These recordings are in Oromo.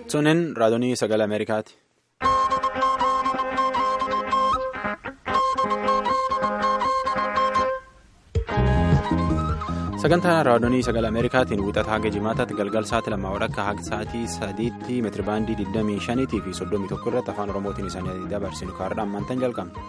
Sunin raadiyoo sagalee Ameerikaati. Sagantaa raadiyoo sagalee Ameerikaatiin wixata haga jimaataatti galgal sa'aatii 2 haga sa'aatii 3 meetiribaandii 25 fi 31 irratti afaan Oromootiin isaanii dabarsinu kaardhaan maantaan jalqabna.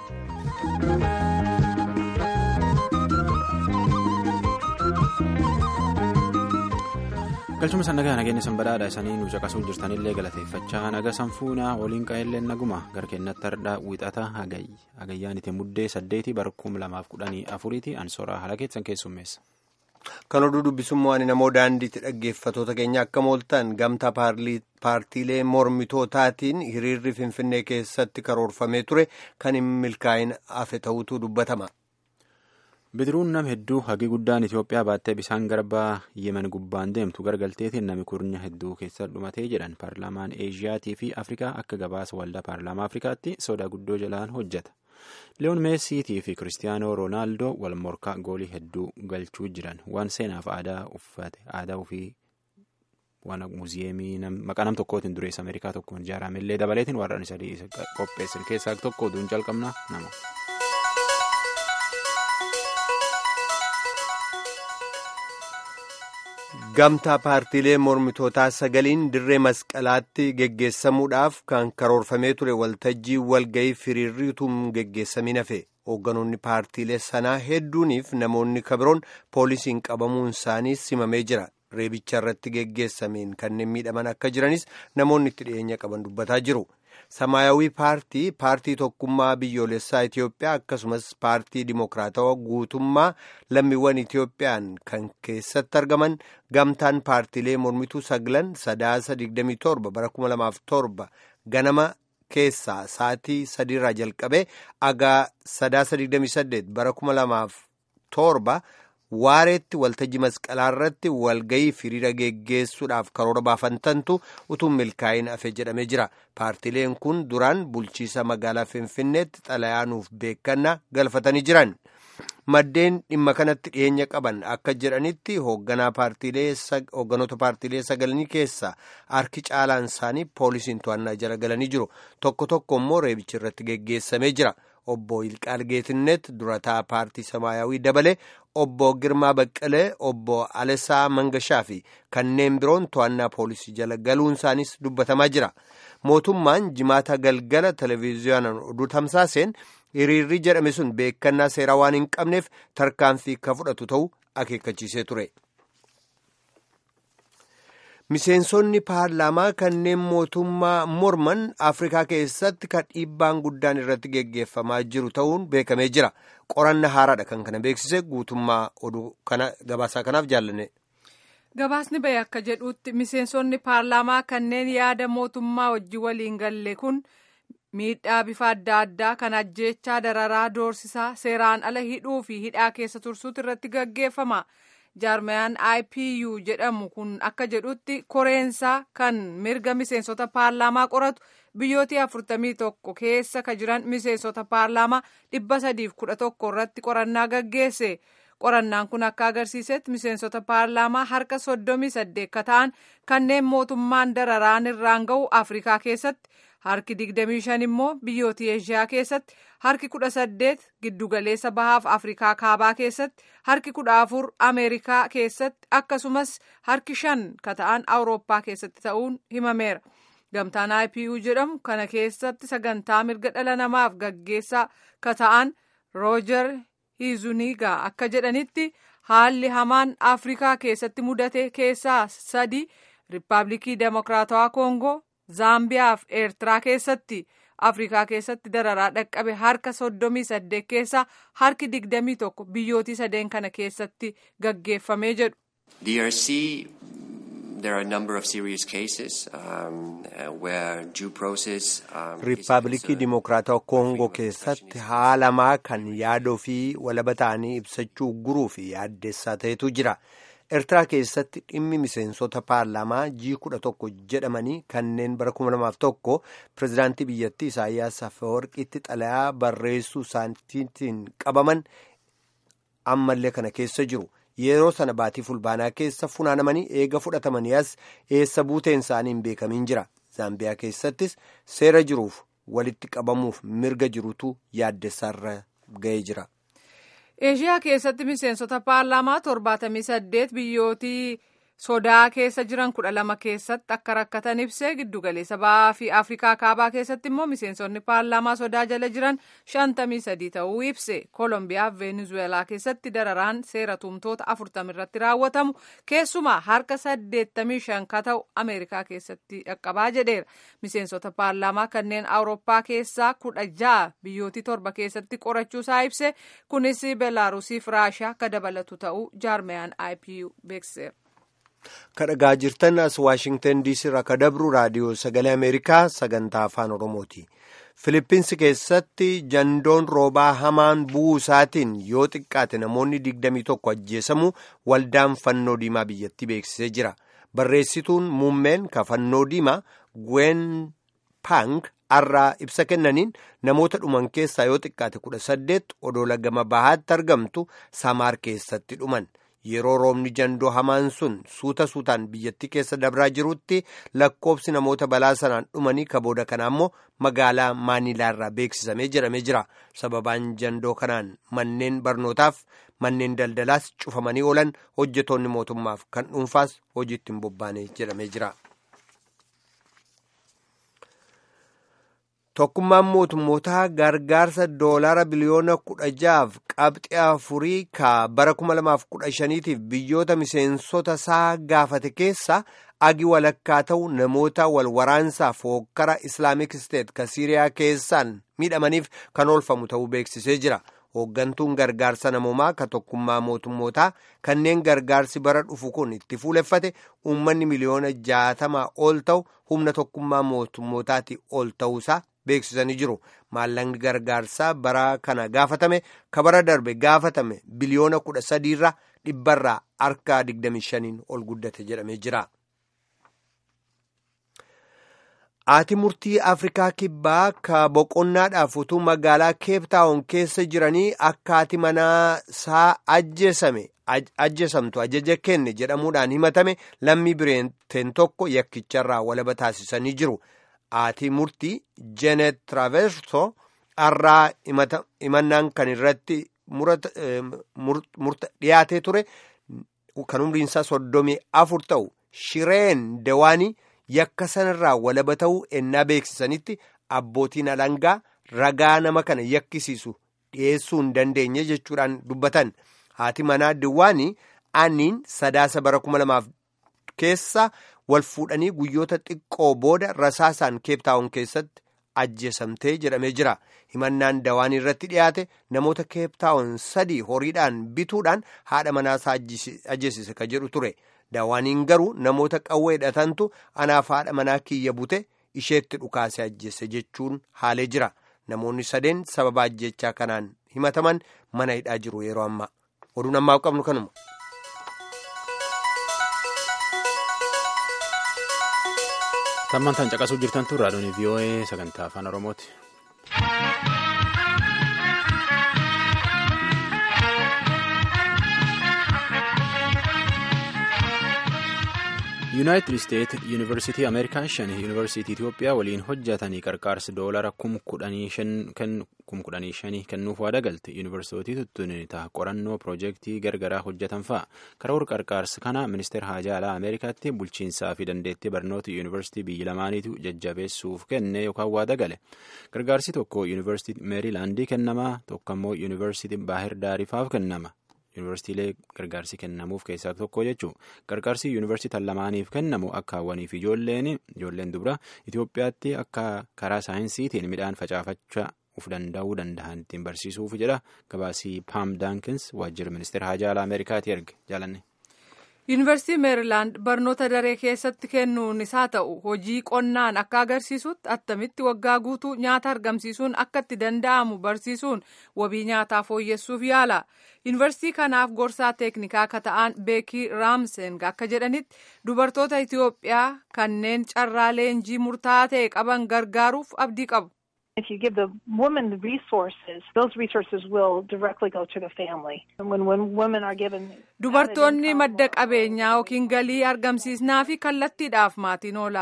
Galchuma sannagaa nageenya sanbadaadha isaanii nu caqasuu jirtanillee galateeffachaa naga sanfuunaa waliin qa'ellee naguma garkeennatti hardhaa wixata hagayyaanitti muddee 8 bara 2014 ansooraa haala keessan keessummeessa. Kan oduu dubbisummaa ani namoo daandiitti dhaggeeffatoota keenya akka mooltan gamtaa paartiilee mormitootaatiin hiriirri Finfinnee keessatti karoorfamee ture kan hin milkaa'in hafe ta'utu dubbatama. Bidiruun nama hedduu hagi guddaan Itoophiyaa baattee bishaan garbaa Yemen gubbaan deemtu gargalteetiin nami kurnya hedduu keessa dhumatee jedhan paarlaamaan Eeshiyaatii fi Afrikaa akka gabaasa waldaa paarlaamaa Afrikaatti sodaa guddoo jalaan hojjeta. Leeyoon Meessiitii fi Kiristiyaanoo Roonaaldoo wal morkaa goolii hedduu galchuu jiran waan seenaaf aadaa uffate aadaa ofii waan muuziyeemii maqaa nam tokkootiin dureessa Ameerikaa tokkoon ijaaramellee dabaleetiin warraan sadii qopheessan keessaa tokko oduun jalqabna nama. Gamtaa paartiilee mormitootaa 9 dirree masqalaatti geggeessamuudhaaf kan karoorfamee ture waltajjii walga'ii hiriirriituun geggeessamin hafe hoogganoonni paartiilee sanaa hedduuniif namoonni kabiroon poolisiin qabamuun isaanii simamee jira. Reebicha irratti geggeessameen kanneen miidhaman akka jiranis namoonni itti dhiyeenya qaban dubbataa jiru. Samaayawii paartii tokkummaa biyyoolessaa Itoophiyaa akkasumas paartii dimokiraatawaa guutummaa lammiiwwan Itoophiyaan kan keessatti argaman gamtaan paartiilee mormituu 9 sadaasa 27 bara 2007 ganama keessaa sa'aatii 3 irraa jalqabee agaa sadaasa 28 bara 2007 waareetti waltajjii masqalaa irratti walga'ii hiriira geggeessuudhaaf karoora baafantantu utuu milkaa'in hafe jedhamee jira. Paartiileen kun duraan bulchiisa magaalaa Finfinneetti xalayaanuuf beekannaa galfatanii jiran. Maddeen dhimma kanatti dhiyeenya qaban akka jedhanitti hoogganoota paartiilee 9 keessaa harki caalaan isaanii poolisiin to'annaa jala galanii jiru. Tokko tokko immoo reebichi irratti geggeessamee jira. Obbo Yilqaal Geetinnet durataa paartii Samaayawii dabalee obbo Girmaa Baqqalee, obbo Alesaa Mangashaa fi kanneen biroon to'annaa poolisii jala galuun isaanis dubbatamaa jira. Mootummaan jimaata galgala televezyiyoonaan oduu tamsaaseen hiriirri jedhame sun beekannaa seeraa waan hin qabneef tarkaanfii akka fudhatu ta'uu akeekkachiisee ture. Miseensonni paarlaamaa kanneen mootummaa morman Afrikaa keessatti kan dhiibbaan guddaan irratti geggeeffamaa jiru ta'uun beekamee jira. Qorannaa haaraadha kan kana beeksise guutummaa oduu kana gabaasaa kanaaf jaallanne. Gabaasni bahe akka jedhutti miseensonni paarlaamaa kanneen yaada mootummaa wajjin waliin galle kun miidhaa bifa adda addaa kan ajjeechaa dararaa doorsisaa seeraan ala hidhuu fi hidhaa keessa tursuutu irratti gaggeeffama. Jaarmayaan IPU jedhamu kun akka jedhutti koreensaa kan mirga miseensota paarlaamaa qoratu biyyoota 41 keessa ka jiran miseensota paarlaamaa 311 irratti qorannaa gaggeesse. Qorannaan kun akka agarsiisetti miseensota paarlaamaa harka 38 ka ta'an kanneen mootummaan dararaan irraan ga'u Afrikaa keessatti harki 25 immoo biyyoota Eeshiyaa keessatti harki 18 giddugaleessa bahaaf Afrikaa kaabaa keessatti harki 14 Ameerikaa keessatti akkasumas harki 5 ka ta'an Awurooppaa keessatti ta'uun himameera. Gamtaan IPU jedhamu kana keessatti sagantaa mirga dhala namaaf gaggeessaa ka ta'an Roojer Hizunigaa akka jedhanitti haalli hamaan Afrikaa keessatti mudate keessaa 3 Riippaabilikii Demokiraatawaa Koongoo, Zaambiyaa fi Eertiraa keessatti Afrikaa keessatti dararaa dhaqqabe harka 38 keessaa harki 21 biyyootii 3 kana keessatti gaggeeffamee jedhu. There are a number of serious cases where due process. Riippaabilikii Dimokiraatawaa Koongoo keessatti haalamaa kan yaada ofii walaba ta'anii ibsachuu guruu fi yaaddeessaa ta'etu jira. Eertiraa keessatti dhimmi miseensota paarlaamaa G11 jedhamanii kanneen bara 2001 pirezidaantii biyyattii Isaayyaas Afeworqiitti xalayaa barreessuu isaaniitiin qabaman ammallee kana keessa jiru. Yeroo sana baatii fulbaanaa keessa funaanamanii eega fudhatamanii as eessa buuteen isaanii hin beekamin jira. Zaambiyaa keessattis seera jiruuf walitti qabamuuf mirga jirutu yaaddessaarra ga'ee jira. Eeshiyaa keessatti miseensota paarlaamaa 78 biyyootii sodaa keessa jiran 12 keessatti akka rakkatan ibsee giddugaleessa ba'aa fi Afrikaa kaabaa keessatti immoo miseensonni paarlaamaa sodaa jala jiran 53 ta'uu ibse. Koolombiyaa fi Veenezuweelaa keessatti dararaan seera tumtoota 40 irratti raawwatamu keessumaa harka 85 ka ta'u Ameerikaa keessatti dhaqqabaa jedheera. Miseensota paarlaamaa kanneen Awurooppaa keessaa 16 biyyootii 7 keessatti qorachuusaa ibse. Kunis Beelaaruusii fi Raashiyaa akka dabalatu ta'uu jaarmayaan IPU beeksiseera. Kadhagaa jirtan as Waashingtan DC irraa ka dabru raadiyoo sagalee Ameerikaa sagantaa afaan Oromooti. Filippinsi keessatti jandoon roobaa hamaan bu'uu isaatiin yoo xiqqaate namoonni 21 ajjeesamu waldaan fannoo diimaa biyyattii beeksisee jira. Barreessituun muummeen ka fannoo diimaa Gwen Pang har'aa ibsa kennaniin namoota dhuman keessaa yoo xiqqaate 18 odoola gama bahaatti argamtu Samaar keessatti dhuman. Yeroo roobni jandoo hamaan sun suutaan biyyattii keessa dabraa jirutti lakkoobsi namoota balaa sanaan dhumanii kabooda kanaa immoo magaalaa Maanilaarraa beeksisamee jedhamee jira. Sababaan jandoo kanaan manneen barnootaaf manneen daldalaas cufamanii oolan hojjetoonni mootummaaf kan dhuunfaas hojiitti hin bobbaane jedhamee jira. Tokkummaan mootummootaa gargaarsa doolaara biliyoona 16.4 ka bara 2015 biyyoota miseensota isaa gaafate keessa agi walakkaa ta'u namoota walwaraansaaf hokkara Islaamic State ka Siiriyaa keessaan miidhamaniif kan oolfamu ta'uu beeksisee jira. Hooggantuun gargaarsa namoomaa ka tokkummaa mootummootaa kanneen gargaarsi bara dhufu kun itti fuuleffate uummanni miliyoona 60 ol ta'u humna tokkummaa mootummootaati ol ta'uusaa beeksisanii jiru. Maallaqni gargaarsaa bara kana gaafatame ka bara darbe gaafatame biliyoona 13 irraa dhibbarraa harka 25 ol guddate jedhamee jira. Haati murtii Afrikaa kibbaa ka boqonnaadhaaf utuu magaalaa Keeptaawun keessa jiranii akka haati manaa isaa ajjeesamtu ajaja kenne jedhamuudhaan himatame lammii Biriteen tokko yakkicharraa walaba taasisanii jiru. Haati murtii Jeenet Traverso har'aa himannaan kan irratti dhiyaatee ture kan umriinsaa 34 ta'u Shireen Dewaanii yakka sanarraa walaba ta'uu ennaa beeksisanitti abbootiin alangaa ragaa nama kana yakkisiisu dhiyeessuu hin dandeenye jechuudhaan dubbatan. Haati manaa Dewaanii aanniin sadaasa bara 2000 keessa wal fuudhanii guyyoota xiqqoo booda rasaasaan Keeptaawun keessatti ajjeesamtee jedhamee jira. Himannaan Dewaanii irratti dhiyaate namoota Keeptaawun 3 horiidhaan bituudhaan haadha manaasaa ajjeesise ka jedhu ture. Dewaaniin garuu namoota qawwee hidhatantu anaaf haadha manaa kiyya bute isheetti dhukaase ajjeesse jechuun haalee jira. Namoonni 3 sababa ajjechaa kanaan himataman mana hidhaa jiru yeroo ammaa. Oduun ammaa qabnu kanuma. Tammantaan caqasuu jirtantu raadiyoon VOA sagantaa afaan Oromooti. Yuunaayitid Isteet Yuunivarsiitii Ameerikaa 5 Yuunivarsiitii Itoophiyaa waliin hojjetanii qarqaarsi doolara 15,000 kennuuf waada galte. Yuunivarsiitii tuttuun ta'a qorannoo piroojeektii gargaraa hojjetan fa'a. Karoora qarqaarsa kana ministeera haajaa alaa Ameerikaatti bulchiinsaa fi dandeettii barnoota yuunivarsiitii biyya lamaaniitu jajjabeessuuf kenne yookaan waada gale. Gargaarsi tokko yuunivarsiitii Meerilaandii kennama, tokko immoo yuunivarsiitii Baahir Daarifaaf kennama. Yuunivarsiitiilee gargaarsi kennamuuf keessaa tokko jechuun gargaarsi yuunivarsiitii lamaaniif kennamu akka hawwaniif ijoolleen dubara Itoophiyaatti akka karaa saayinsiitiin midhaan facaafachaa of danda'uu danda'an ittiin barsiisuuf jedha. Gabaasii Paam Daankins waajjira ministeera haajaa alaa Ameerikaatti erge jaalanne. Yuunivarsiitii Meerilaand barnoota daree keessatti kennuun isaa ta'u hojii qonnaan akka agarsiisutti attamitti waggaa guutuu nyaata argamsiisuun akka itti danda'amu barsiisuun wabii nyaataa fooyyessuuf yaala. Yuunivarsiitii kanaaf gorsaa teeknikaa akka ta'an Beekii Raamseng akka jedhanitti dubartoota Itoophiyaa kanneen carraa leenjii murtaa'aa ta'e qaban gargaaruuf abdii qabu. If you give the woman the resources, those resources will directly go to the family. And when women are given dubartoonni madda qabeenyaa yookiin galii argamsiisnaa fi kallattiidhaaf maatiin oola.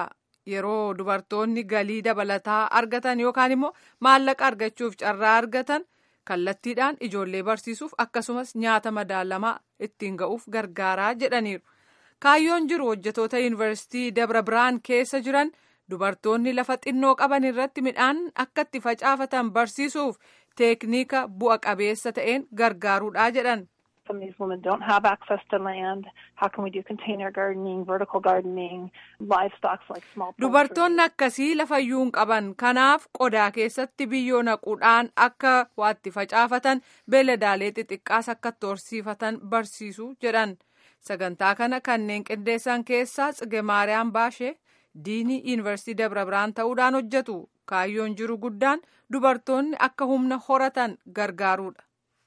yeroo dubartoonni galii dabalataa argatan yookaan immoo maallaqa argachuuf carraa argatan kallattiidhaan ijoollee barsiisuuf akkasumas nyaata madaalamaa ittiin ga'uuf gargaaraa jedhaniiru. Kaayyoon jiru hojjetoota yuunivarsiitii Dabra Biraan keessa jiran dubartoonni lafa xinnoo qaban irratti midhaan akka itti facaafatan barsiisuuf teekniika bu'a qabeessa ta'een gargaaruudhaa jedhan. Some of these women don't have access to land. How can we do container gardening, vertical gardening, livestock like small poultry? Dubartoonni akkasii lafayyuu hin qaban. Kanaaf qodaa keessatti biyyoo naquudhaan akka waatti facaafatan beeladaalee xixiqqaas akka horsiifatan barsiisu jedhan. Sagantaa kana kanneen qindeessan keessaa Tsige Maariyaam Baashee diinii yuunivarsiitii Dabra Biraan ta'uudhaan hojjetu. Kaayyoon jiru guddaan dubartoonni akka humna horatan gargaaruudha.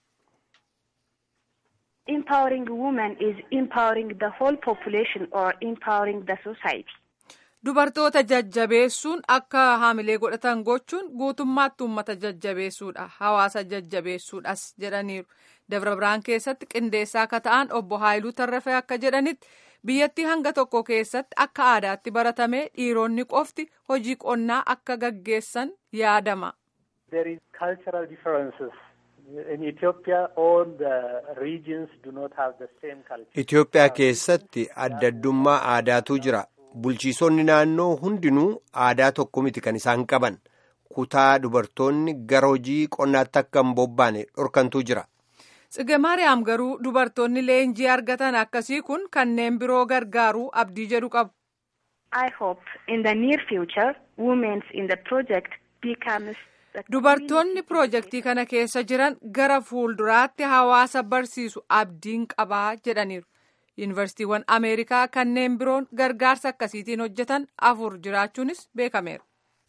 Empowering women is empowering the whole population or empowering the society. Dubartoota jajjabeessuun akka haamilee godhatan gochuun guutummaatti uummata jajjabeessuudha. Hawaasa jajjabeessuudhas jedhaniiru. Dabra Biraan keessatti qindeessaa akka ta'an obbo Haayiluu Tarrafee akka jedhanitti biyyattii hanga tokko keessatti akka aadaatti baratamee dhiironni qofti hojii qonnaa akka gaggeessan yaadama. There is cultural differences. In Ethiopia, all the regions do not have the same culture. Itoophiyaa keessatti adda addummaa aadaatu jira. Bulchiisonni naannoo hundinuu aadaa tokko miti kan isaan qaban. Kutaa dubartoonni gara hojii qonnaatti akka hin bobbaane dhorkantu jira. Tsige Maariyaam garuu dubartoonni leenjii argatan akkasii kun kanneen biroo gargaaruu abdii jedhu qabu. I hope in the near future, women in the project becomes Dubartoonni piroojeektii kana keessa jiran gara fuulduraatti hawaasa barsiisu abdiin qabaa jedhaniiru. Yuunivarsiitiiwwan Ameerikaa kanneen biroon gargaarsa akkasiitiin hojjetan 4 jiraachuunis beekameera.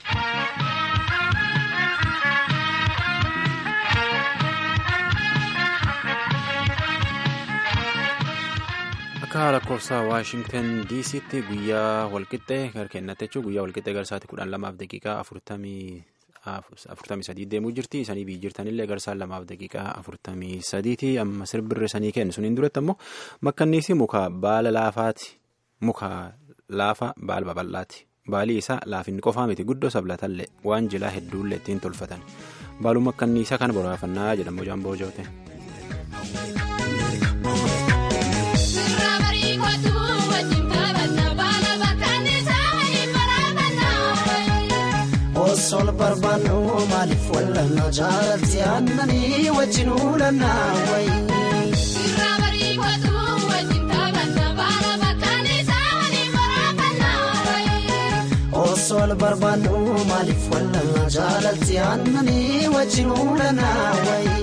Akka lakkoofsa Waashingtan DC'tti guyyaa walqixxee kennatti jechuun guyyaa walqixxee gara sa'aatii 12:43 deemuu jirti. Isanii biyyi jirtanillee gara sa'aatii 2:43 amma sirbirri isanii kennu suniin duratti ammoo makkanniisi muka baala laafaati. Muka laafa baala babal'aati. Baalii isaa laafinni qofaa miti guddoo sablatallee waan jilaa hedduullee ittiin tolfatan. Baaluu makkanniisaa kana boraafannaa jedhamu jaamboo jawte. Sol barbanu malif wallanna jaalatti annanii wajjinuu lannaa wayi. Sirraabari kootu wajjin taphanna baala bakkaan isaa waliin baraafannaa wayi. Sol barbanu malif wallanna jaalatti annanii wajjinuu lannaa wayi.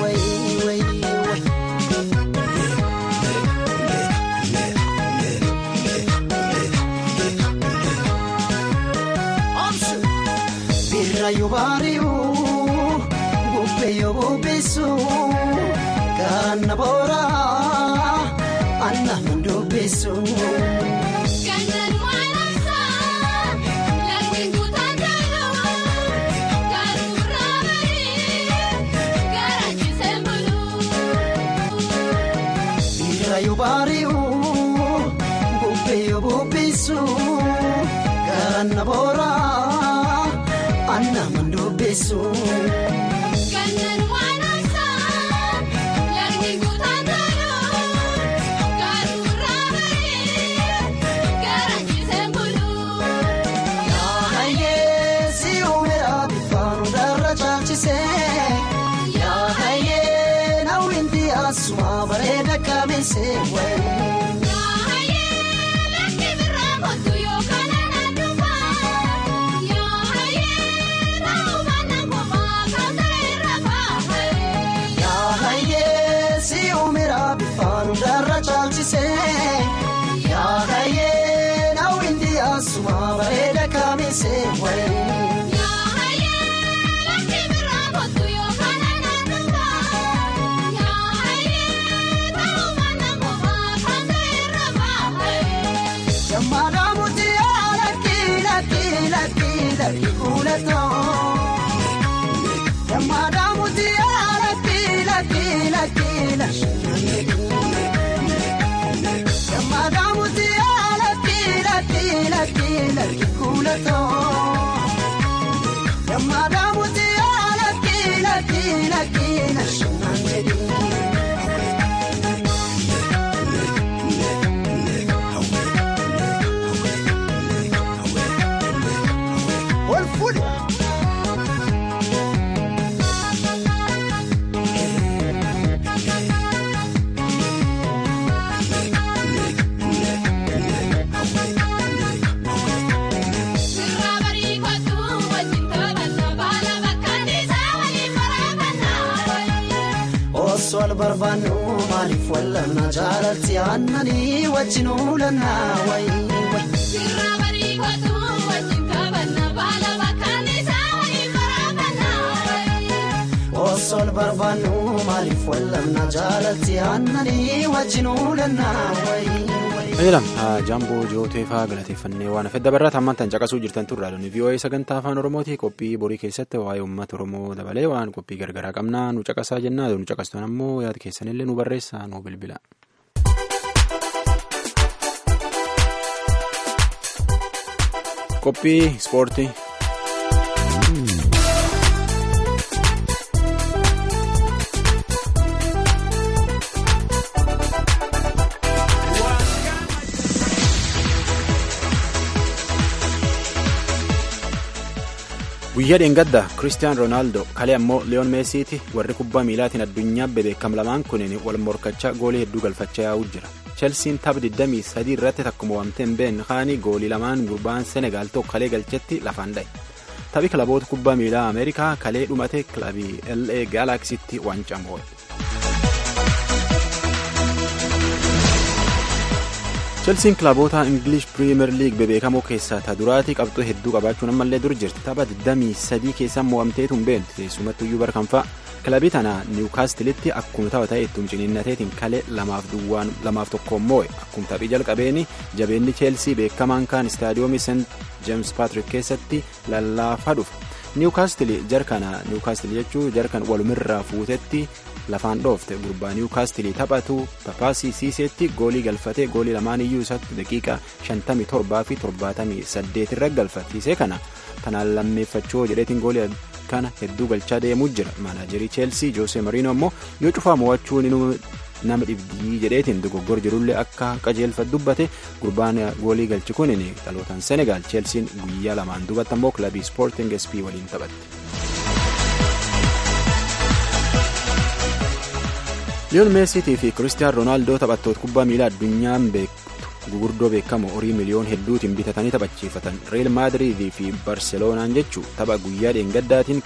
Yubariu gupeyo besu kana bora anna mando besu kandan malasa lagwindu tandalo garurari garaji sembulu yubariu gupeyo besu kana bora Anna mando besu kandan wanasa yarni gutandalo garurari garaji sembulu ya haye si umera bifanu darajachise ya haye nawindi asma bareda kamise we ya haye nawindi asma bareda kamise we ya haye lakibra botu yo kanana nuba ya haye nawmana ngoma osoo albarbaannu maaliif wallanna jaalatti aannanii wajjin oolannaa wayi. osoo albarbaannu maaliif wallanna jaalatti aannanii wajjin oolannaa wayi. Eelam jaamboo jooteefaa galateeffannee waan afedda barraata ammaan caqasuu jirtan turraa doonii VOA sagantaa afaan Oromooti qophii borii keessatti waa'ee uummata Oromoo dabalee waan qophii gargaraa qabnaa nu caqasaa jennaa nu caqastuun ammoo yaada keessanillee nu barreessaa nu bilbila. Qophii ispoortii. Guyyaa dheengadda Kiristiyaan Roonaaldoo kalee ammoo Liyoon Meesiiti warri kubbaa miilaatiin addunyaa bebeekam lamaan kunin wal morkachaa goolii hedduu galfachaa yaa'uu jira. Chelsiin tapha 23 irratti takkuma waamtee hin beekne kaanii goolii lamaan gurbaan Senegaal tokko kalee galchetti lafaan dha'e. Taphi kilaboota kubbaa miilaa Ameerikaa kalee dhumate kilabii LA Galaxiitti waancaa moo'e. Chelsiin kilaboota English Premier League bebeekamoo keessaa ta duraatii qabxoo hedduu qabaachuun ammallee dur jirti. Tapha 23 keessaa mo'amteetu hin beekne keessumattuyyuu barkanfaa kilabii tana Niwukaastilitti akkuma tapha ta'e ittiin ciniinnateetiin kalee 2-1 moo'e akkuma taphii jalqabeeni jabeenni Chelsea beekamaan kaan istaadiyoomii St James Patrick keessatti lallaafaa dhufe. Niwukaastil jechuun jarkan walumirraa fuutetti lafaan dhoofte gurbaa Niwukaastilii taphatu Papaasii Siiseetti goolii galfatee goolii lamaan iyyuu isaatti daqiiqaa 57 fi 78 irra galfattiisee kanaan lammeeffachuu jedheetiin goolii kana hedduu galchaa deemuu jira. Maanaajerii Chelsea Jose Marino ammoo yoo cufaa mo'achuun nama dhibdii jedheetiin dogoggor jirullee akka qajeelfatu dubbate gurbaan goolii galchi kunin dhalootaan Senegaal Chelsiin guyyaa lamaan duubatti ammoo kilabii Sporting SP waliin taphatti. Liyoon Meesiitii fi Kiristiyaan Roonaaldoo taphattoota kubbaa miilaa addunyaan gugurdoo beekamoo horii miliyoon hedduutiin bitatanii taphachiifatan Real Madrid fi Barceelonaan jechuu tapha guyyaa dheengaddaatiin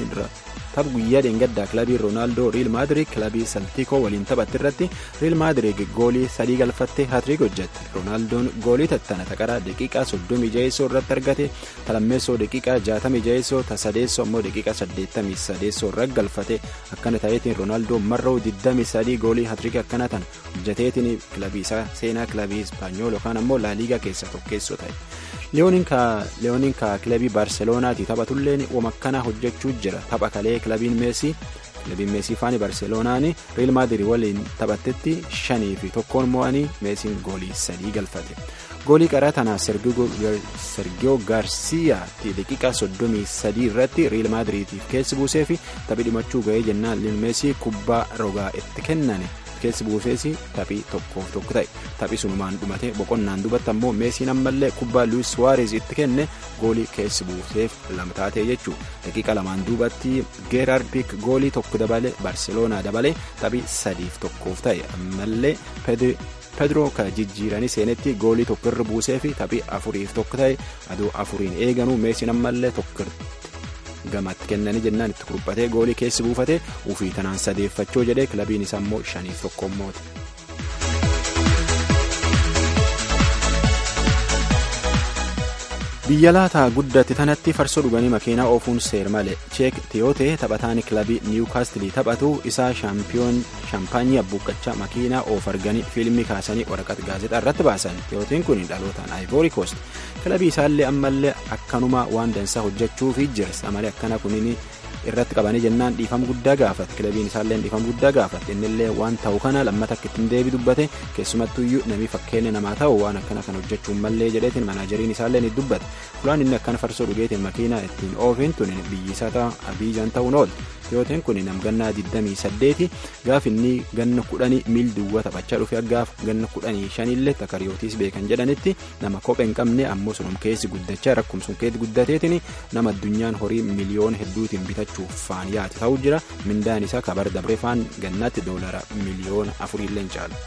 kilabii Roonaaldoo Real Madrid kilabii Saltiikoo waliin taphatti irratti Real Madrid goolii 3 galfattee hatriik hojjette. Roonaaldoon goolii tattana taqaraa daqiiqaa 36 irratti argate talammeessoo daqiiqaa 66 tasadeessoo ammoo daqiiqaa 83 irratti galfate akkana ta'eetiin Roonaaldoon marroo 23 goolii hatriik akkana tan hojjeteetiin kilabii isaa seenaa kilabii Ispaanyool yookaan ammoo laaliigaa keessa tokkeessoo ta'e. Liyooniin ka kilabii Barceelonaati taphatulleen wamakkanaa hojjechuu jira. Tapha kalee kilabiin Meesii faani Barceelonaani Real Madrid waliin taphattetti 5-1 mo'anii Meesiin goolii 3 galfate. Goolii qaraa tanaa Sergio Garciaatti daqiiqaa 33 irratti Real Madridiif keessi buusee fi taphi dhumachuu ga'ee jennaan Liyoon Meesii kubbaa rogaa itti kennane. Keessi buuseesi taphii 1-1 ta'e taphii sunumaan dhumate boqonnaan duubatti ammoo Meesiin ammallee kubbaa Luis Suarez itti kenne goolii keessi buuseef lama taatee jechuu daqiiqa lamaan duubatti Gerard Pique goolii 1 dabale Barceelonaa dabale taphii 3-1 ta'e ammallee Pedro ka jijjiiranii seenetti goolii 1 irra buuseef taphii 4-1 ta'e aduu 4 eeganuu Meesiin ammallee 1 gamatti kennanii jennaan itti kuruphatee goolii keessi buufate ufii tanaan sadeeffachoo jedhee kilabiin isaa immoo 5-1 moote. Biyya laataa guddatti tanatti farsoo dhuganii makiinaa oofuun seer malee Cheek Tiyootee taphataan kilabii Niwukaastilii taphatu isaa shaampaanyii abbuuqqachaa makiinaa oof arganii fiilmii kaasanii waraqata gaazexaa irratti baasan. Tiyooteen kun dhalootaan Ivory Coast kilabii isaallee ammallee akkanuma waan dansaa hojjechuufi jirsa malee akkana kunin irratti qabanii jennaan dhiifama guddaa gaafate kilabiin isaallee dhiifama guddaa gaafate innillee waan ta'u kana lammata akka ittiin deebi dubbate keessumattuyyuu namni fakkeenya namaa ta'u waan akkana kan hojjechuun mallee jedheetiin manaajeriin isaallee ni dubbate fulaan inni akkana farsoo dhugeetiin makiinaa ittiin oofin tun biyyi isaa Abiijaan ta'uun oolte. Tiyooteen kun namgannaa 28 gaaf inni ganna 10 miil duwwaa taphachaa dhufe gaaf ganna 15 illee takariyootiis beekan jedhanitti nama kophee hin qabne ammoo sunum keessi guddachaa rakkumsun keessi guddateetiin nama addunyaan horii miliyoona hedduutiin bitachuuf faan yaate ta'uu jira mindaan isaa kabar dabree faan gannaatti doolara miliyoona 4 illee hin caalu.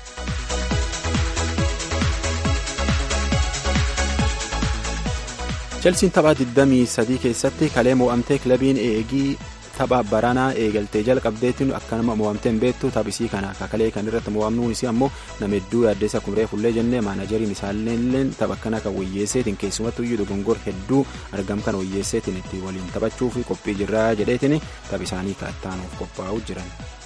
Chelsiin taphaa 23 keessatti kalee mo'amtee kilabiin eegii tapha baranaa eegaltee jalqabdeetiin akkanuma mo'amteen beektu taphisii kana kakalee kan irratti mo'amnuun isii ammoo nama hedduu yaaddeessa kumree fullee jennee maanajeriin isaallee tapha akkana kan wayyeesseetiin keessumattuu iyyuu dogongor hedduu argam kan wayyeesseetiin itti waliin taphachuuf qophii jirraa jedheetiin tapha isaanii kaattaanuuf qophaa'u jiran.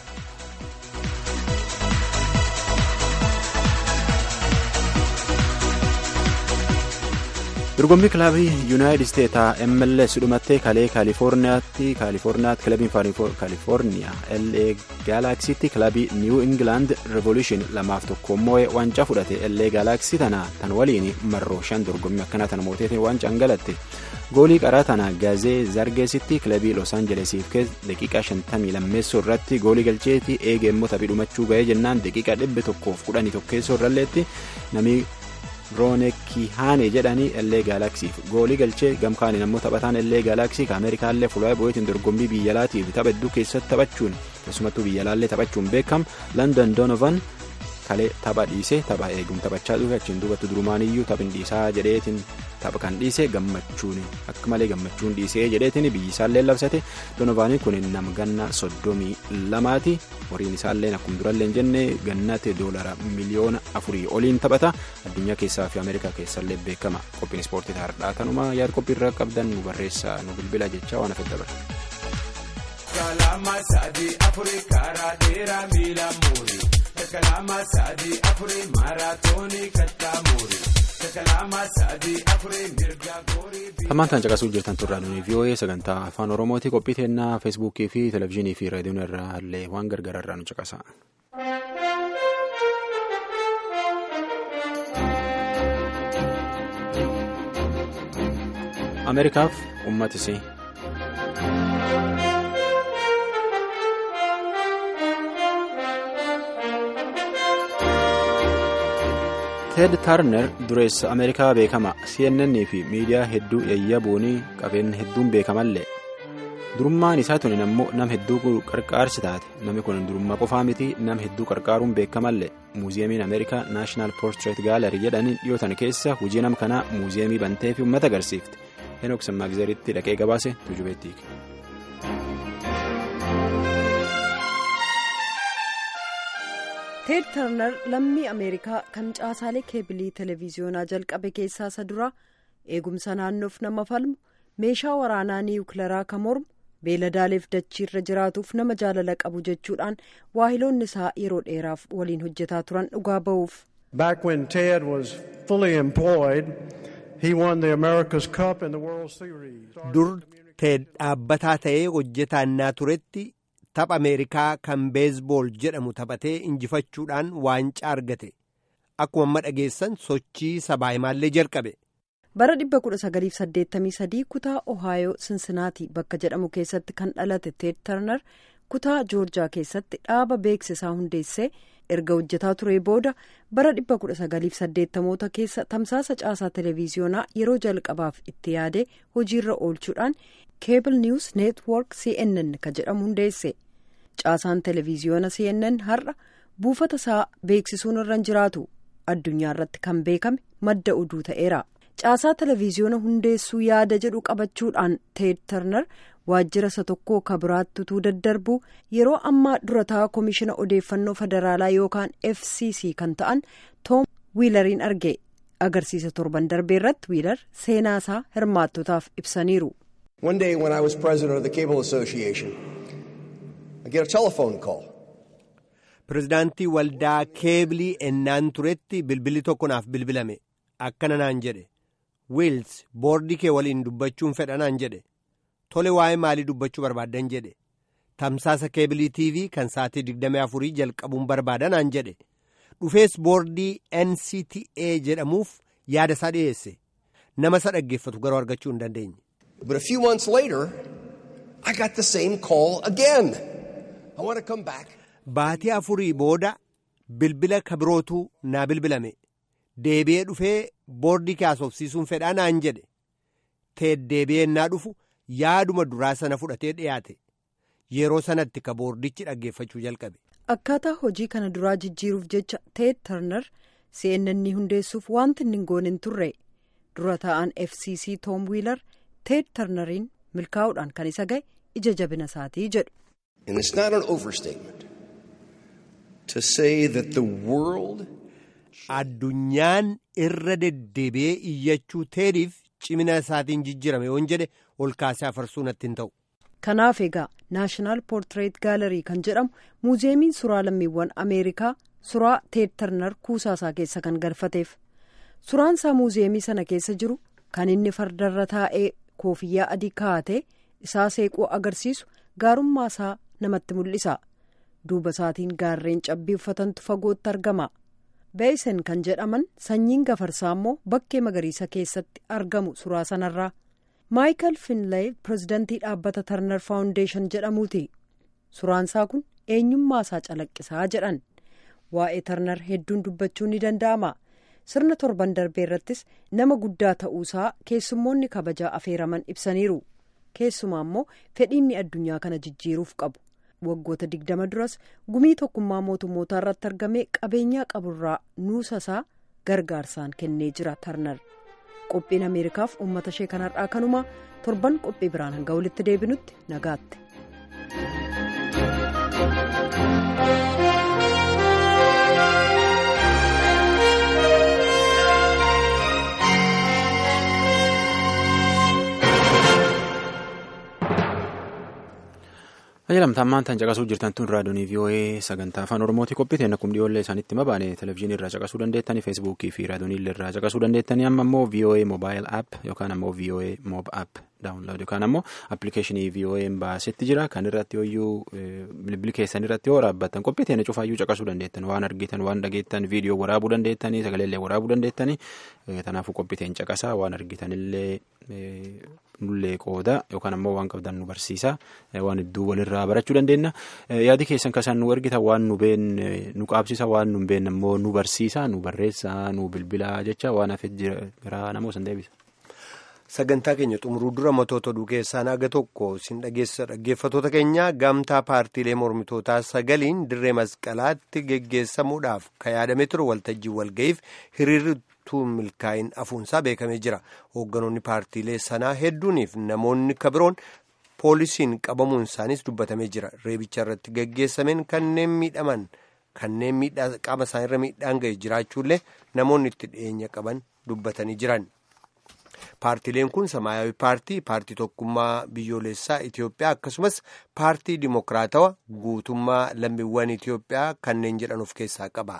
dorgommii kilabii yuunaayitid isteetaa MLS dhumattee kalee kaalifoorniyaatti kilabiin kaalifoorniyaa LA gaalaksiitti kilabii niiw ingilaand revolution 2-1 moo'ee waancaa fudhate. LA gaalaksii tan waliin marroo 5 dorgommii akkanaa tan mooteetiin waancaan galatte. goolii qaraa tana gaazee zargeesitti kilabii los aanjelesiif daqiiqaa 52 irratti goolii galcheetii eegee immoo taphii dhumachuu ga'ee jennaan daqiiqaa 111 irralleetti namni roonekihaane jedhanii LA gaalaksiif goolii galchee gamkaaniin ammoo taphataan LA gaalaksii ka ameerikaallee fuula bu'eetiin dorgommii biyyalaatiif tapha hedduu keessatti taphachuun keessumattuu biyyalaallee taphachuun beekam London Donovan kalee tapha dhiisee tapha eegum taphachaa dhufe achiin duubatti durumaaniyyuu taphin dhiisaa jedheetiin tapha kan dhiisee gammachuun akka malee gammachuun dhiisee jedheetiin biyyisaallee labsate. Donovaanii kun nama ganna 32ti horiin isaallee akkuma durallee jenne gannate $4 miliyoona oliin taphata. addunyaa keessaa fi ameerikaa keessallee beekama. qophiin ispoortii taardhaa tanuma yaad qophii irraa qabdan nu barreessaa nu bilbila jechaa waan afedda bara. Hammaan caqasuu jirtan turraa nuyi VOA sagantaa afaan Oromooti. qophii teennaa feesbuukii fi televezyiinii fi raadiyoon irraa illee waan gargaararraa nu caqasa. Ameerikaaf uummatisii. Ted Turner dureessa Ameerikaa beekama. CNN fi miidiyaa hedduu yayyabuunii qabeenya hedduun beekamallee. Durummaan isaa tuni ammoo nama hedduu qarqaarsi taate. Namni kun durummaa qofaa miti nama hedduu qarqaaruun beekamallee. Muuziyeemiin Ameerikaa Naashinaal Poortreet Gaalarii jedhanii dhiyootan keessa hojii nama kanaa muuziyeemii bantee fi uummata agarsiifte. Henook Sammaagizeeritti dhaqee gabaase tujubeetti. Ted Turner lammii Ameerikaa kan caasaalee keebilii televiziyoonaa jalqabe keessaa isa dura eegumsa naannoof nama falmu meeshaa waraanaa niwukilaraa kan mormu beeladaaleef dachii irra jiraatuuf nama jaalala qabu jechuudhaan waahiloonni isaa yeroo dheeraaf waliin hojjetaa turan dhugaa ba'uuf. Back when Ted was fully employed, he won the America's Cup in the World Series. Dur Ted dhaabbataa ta'ee hojjetaannaa turetti. Tapha Ameerikaa kan beesbool jedhamu taphatee injifachuudhaan waancaa argate. Akkuma amma dhageessan sochii sabaa himaallee jalqabe. Bara 1983 kutaa Ohaayoo Sinsinaatii bakka jedhamu keessatti kan dhalate Ted Turner kutaa Joorjaa keessatti dhaaba beeksisaa hundeessee erga hojjetaa ture booda bara 1980 keessa tamsaasa caasaa televiziyoonaa yeroo jalqabaaf itti yaade hojiirra oolchuudhaan Cable News Network CNN kan jedhamu hundeesse. Caasaan televiziyoona CNN har'a buufata isaa beeksisuun irra jiraatu addunyaa irratti kan beekame madda oduu ta'eera. Caasaa televiziyoona hundeessuu yaada jedhu qabachuudhaan Ted Turner waajjira isa tokko kabiraatti utuu daddarbu yeroo ammaa durataa koomishina odeeffannoo federaalaa yookaan FCC kan ta'an Tom Wheeleriin arge. Agarsiisa torban darbee irratti Wheeler seenaa isaa hirmaattotaaf ibsaniiru. One day when I was president of the Cable Association, I get a telephone call. Pirezidaantii waldaa keebilii ennaan turetti bilbilli tokko naaf bilbilame. Akkana naan jedhe. Wiils boordii kee waliin dubbachuun fedha naan jedhe. Tole waa'ee maalii dubbachuu barbaadan jedhe. Tamsaasa keebilii TV kan sa'aatii 24 jalqabuun barbaadan naan jedhe. Dhufees boordii NCTA jedhamuuf yaada isaa dhiyeesse. Nama isa dhaggeeffatu garuu argachuu hin dandeenye. But a few months later, I got the same call again. I want to come back. Baatii 4 booda bilbila kabirootu naa bilbilame. Deebi'ee dhufee boordii kee haasofsiisuun fedhaa naan jedhe. Ted deebi'ee naa dhufu yaaduma duraa sana fudhatee dhiyaate. Yeroo sanatti ka boordichi dhaggeeffachuu jalqabe. Akkaataa hojii kana duraa jijjiiruuf jecha Ted Turner CNN hundeessuuf wanti inni hin goone hin turre. Dura taa'an FCC Tom Wheeler Ted Turneriin milkaa'uudhaan kan isa ga'e ija jabina isaatii jedhu. And it's not an overstatement to say that the world. Addunyaan irra deddeebi'ee iyyachuu Teediif cimina isaatiin jijjiirame yoon jedhe ol kaasee afarsuu natti hin ta'u. Kanaaf egaa naashinaal poortireet gaalarii kan jedhamu muuziyeemiin suraa lammiiwwan Ameerikaa suraa Teed Tarnar kuusaasaa keessa kan galfateef. Suraan isaa muuziyeemii sana keessa jiru kan inni fardarra taa'ee koofiyyaa adii kaa'atee isaa seequu agarsiisu gaarummaa isaa namatti mul'isa. Duuba isaatiin gaarreen cabbii uffatantu fagootti argama. Beeysen kan jedhaman sanyiin gafarsaa immoo bakkee magariisa keessatti argamu suraa sanarraa. Maayikel Finlay pirezidantii dhaabbata Tarnar Faawundeeshan jedhamuuti. Suraan isaa kun eenyummaa isaa calaqqisaa jedhan. Waa'ee Tarnar hedduun dubbachuun ni danda'ama. Sirna torban darbee irrattis nama guddaa ta'uusaa keessummoonni kabajaa afeeraman ibsaniiru. Keessumaa immoo fedhiinni addunyaa kana jijjiiruuf qabu. Waggoota 20 duras gumii tokkummaa mootummootaa irratti argamee qabeenyaa qaburraa nuusasaa gargaarsaan kennee jira Tarnar. Qophiin Ameerikaaf uummata ishee kanarraa kanumaa torban qophii biraan hanga walitti deebinutti nagaatti. Ajaa'ilamtaan maantaan caqasuu jirtan tun raadiyoonii VOA sagantaa afaan Oromooti qophiiteen akkuma dhiyoollee isaanitti mabaane televezyiinii irraa caqasuu dandeettanii feesbuukii fi raadiyoonii irraa caqasuu dandeettanii amma immoo VOA mobile app yookaan ammoo VOA mob app daawunlood yookaan ammoo appilikeeshinii VOA baasetti jira kan irratti hooyyuu bilbila keessan irratti yoo raabbattan qophiiteen cufaayyuu caqasuu dandeettan waan argitan waan dhageettan viidiyoo waraabuu dandeettanii sagaleellee waraabuu dandeettanii kanaafuu qophiiteen caqasaa waan argitanillee nullee qooda yookaan ammoo waan qabdan nu barsiisa waan hedduu walirraa barachuu dandeenya yaadi keessan kasaan nu ergitan waan nu been nu qaabsisa waan nu been ammoo nu barsiisa nu barreessa nu bilbilaa jecha waan hafe gara namoo san deebisa. Sagantaa keenya xumuruu dura matoota oduu keessaa naga tokko sin dhaggeeffatoota keenya gamtaa paartiilee mormitootaa 9 dirree masqalaatti geggeessamuudhaaf kan yaadame ture waltajjii walga'iif hiriirri milkaa'in afuunsaa beekamee jira. Hoogganoonni paartiilee sanaa hedduuniif namoonni kabiroon poolisiin qabamuun isaaniis dubbatamee jira. Reebicha irratti geggeessameen kanneen miidhaman kanneen qaama isaaniirra miidhaan ga'e jiraachuullee namoonni itti dhiyeenya qaban dubbatanii jiran. Paartiileen kun Samaayawi paartii tokkummaa biyyoolessaa Itiyoophiyaa akkasumas paartii dimokiraatawaa guutummaa lammiiwwan Itiyoophiyaa kanneen jedhan of keessaa qaba.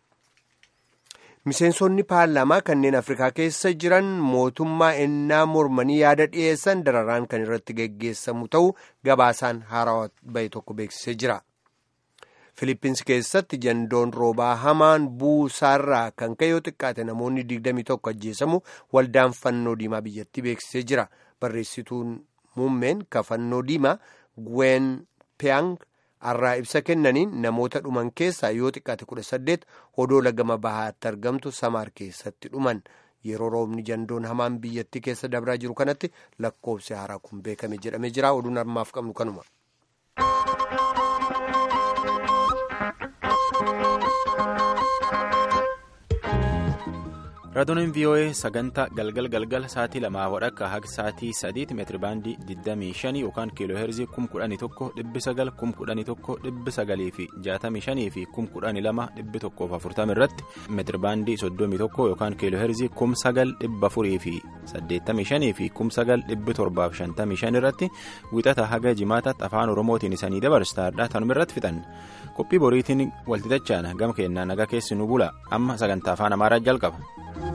Miseensonni paarlaamaa kanneen Afrikaa keessa jiran mootummaa ennaa mormanii yaada dhiyeessan dararaan kan irratti geggeessamu ta'uu gabaasaan haarawaa bahe tokko beeksisee jira. Filippinsi keessatti jandoon roobaa hamaan buusaarraa kan ka'e yoo xiqqaate namoonni 21 ajjeesamu waldaan fannoo diimaa biyyattii beeksisee jira. Barreessituun muummeen ka fannoo diimaa Gwen Peyang har'aa ibsa kennaniin namoota dhuman keessaa yoo xiqqaate 18 odoola gama bahaatti argamtu Samaar keessatti dhuman. Yeroo roobni jandoon hamaan biyyattii keessa dabraa jiru kanatti lakkoofsi haaraa kun beekame jedhamee jira. Oduun harmaaf qabnu kanuma. Raadiyoon VOA sagantaa galgal sa'aatii 2 haga sa'aatii 3 meetiri baandii 25 yookaan kiiloo heerzii 11,900 11,900 fi 65 fi 12,140 irratti meetiri baandii 31 yookaan kiiloo heerzii 9,400 fi 85 fi 9,755 irratti wixata haga jimaataatti afaan oromootiin isanii dabarsaadha tanuma irratti fixan qophii boriitiin walxixachaan gama kennaa nagaa keessi nu bula amma sagantaa afaan amaaraa jalqaba.